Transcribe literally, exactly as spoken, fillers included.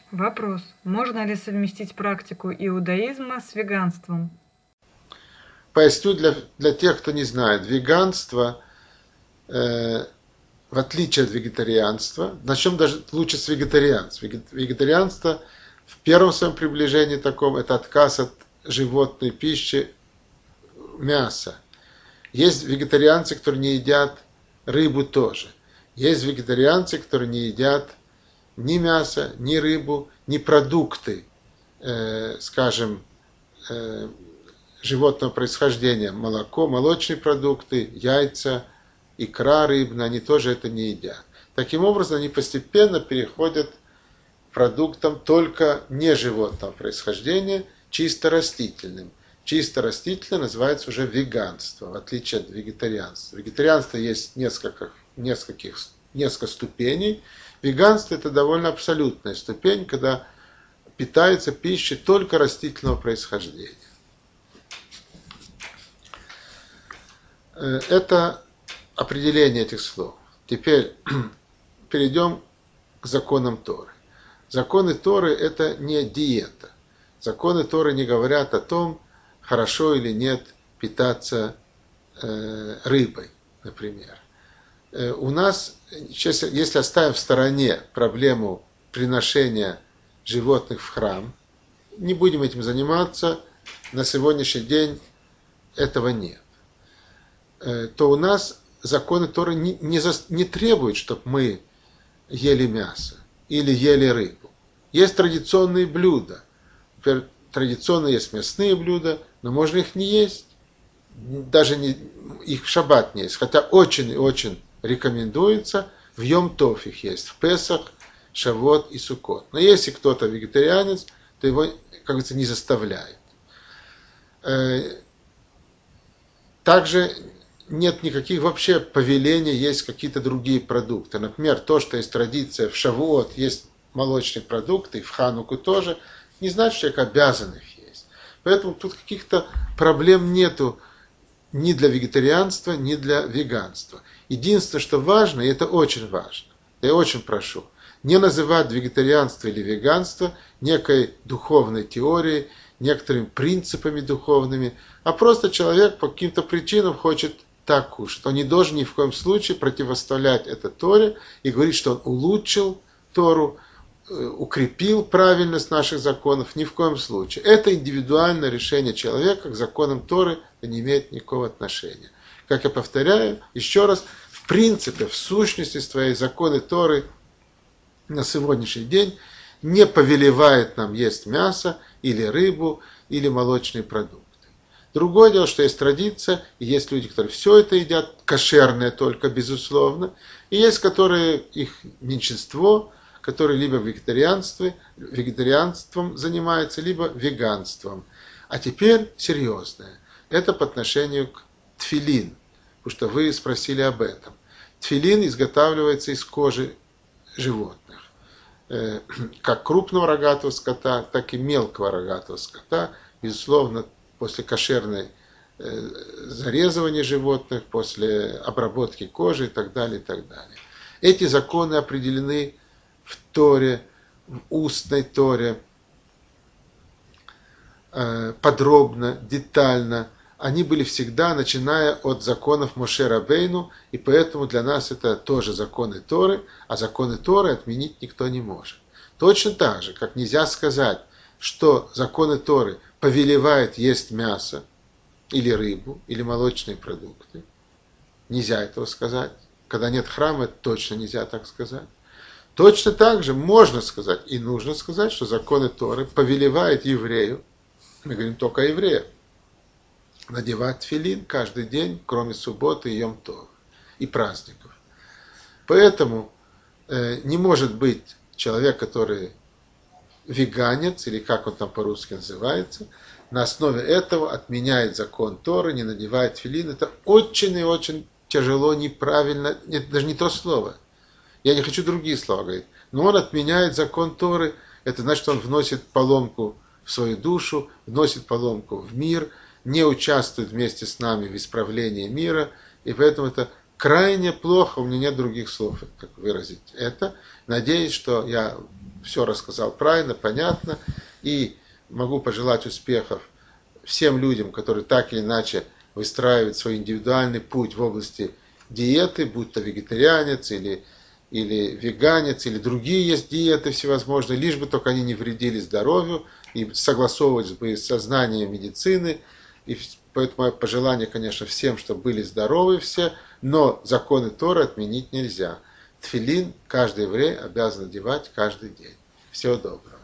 Вопрос. Можно ли совместить практику иудаизма с веганством? Поясню для, для тех, кто не знает. Веганство, э, в отличие от вегетарианства, начнем даже лучше с вегетарианства. Вегетарианство в первом своем приближении таком, это отказ от животной пищи, мяса. Есть вегетарианцы, которые не едят рыбу тоже. Есть вегетарианцы, которые не едят ни мясо, ни рыбу, ни продукты, э, скажем, э, животного происхождения, молоко, молочные продукты, яйца, икра рыбная, они тоже это не едят. Таким образом, они постепенно переходят к продуктам только не животного происхождения, чисто растительным. Чисто растительное называется уже веганство, в отличие от вегетарианства. Вегетарианство есть несколько, нескольких, несколько ступеней. Веганство это довольно абсолютная ступень, когда питается пищей только растительного происхождения. Это определение этих слов. Теперь перейдем к законам Торы. Законы Торы это не диета. Законы Торы не говорят о том, хорошо или нет питаться э, рыбой, например. Э, у нас, если оставим в стороне проблему приношения животных в храм, не будем этим заниматься, на сегодняшний день этого нет, э, то у нас законы Торы не, не, за, не требуют, чтобы мы ели мясо или ели рыбу. Есть традиционные блюда. Например, традиционно есть мясные блюда, но можно их не есть. Даже не, их в шаббат не есть. Хотя очень и очень рекомендуется в Йом-Тов их есть. В Песах, Шавот и Суккот. Но если кто-то вегетарианец, то его, как говорится, не заставляют. Также нет никаких вообще повелений есть какие-то другие продукты. Например, то, что есть традиция в Шавуот, есть молочные продукты, в Хануку тоже, не значит, что человек обязан их есть. Поэтому тут каких-то проблем нету ни для вегетарианства, ни для веганства. Единственное, что важно, и это очень важно, я очень прошу, не называть вегетарианство или веганство некой духовной теорией, некоторыми принципами духовными, а просто человек по каким-то причинам хочет так кушать. Он не должен ни в коем случае противоставлять это Торе и говорить, что он улучшил Тору, укрепил правильность наших законов, ни в коем случае. Это индивидуальное решение человека к законам Торы не имеет никакого отношения. Как я повторяю, еще раз, в принципе, в сущности своей законы Торы на сегодняшний день не повелевает нам есть мясо или рыбу или молочные продукты. Другое дело, что есть традиция, и есть люди, которые все это едят, кошерное только, безусловно, и есть, которые, их меньшинство, которые либо вегетарианством, вегетарианством занимаются, либо веганством. А теперь серьезное. Это по отношению к тфилин, потому что вы спросили об этом. Тфилин изготавливается из кожи животных. Как крупного рогатого скота, так и мелкого рогатого скота. Безусловно, после кошерной зарезывания животных, после обработки кожи и так далее, и так далее. Эти законы определены в Торе, в устной Торе, подробно, детально. Они были всегда, начиная от законов Моше Рабейну, и поэтому для нас это тоже законы Торы, а законы Торы отменить никто не может. Точно так же, как нельзя сказать, что законы Торы повелевают есть мясо, или рыбу, или молочные продукты. Нельзя этого сказать. Когда нет храма, точно нельзя так сказать. Точно так же можно сказать и нужно сказать, что законы Торы повелевают еврею, мы говорим только о евреях, надевать тфилин каждый день, кроме субботы и Йом-Това, и праздников. Поэтому э, не может быть человек, который веганец, или как он там по-русски называется, на основе этого отменяет закон Торы, не надевает тфилин. Это очень и очень тяжело, неправильно, нет, даже не то слово. Я не хочу другие слова говорить. Но он отменяет закон Торы, это значит, что он вносит поломку в свою душу, вносит поломку в мир, не участвует вместе с нами в исправлении мира, и поэтому это крайне плохо, у меня нет других слов, как выразить это. Надеюсь, что я все рассказал правильно, понятно, и могу пожелать успехов всем людям, которые так или иначе выстраивают свой индивидуальный путь в области диеты, будь то вегетарианец или, или веганец, или другие есть диеты всевозможные, лишь бы только они не вредили здоровью и согласовывать бы с сознанием медицины. И поэтому мое пожелание, конечно, всем, чтобы были здоровы все, но законы Торы отменить нельзя. Тфилин каждый еврей обязан одевать каждый день. Всего доброго.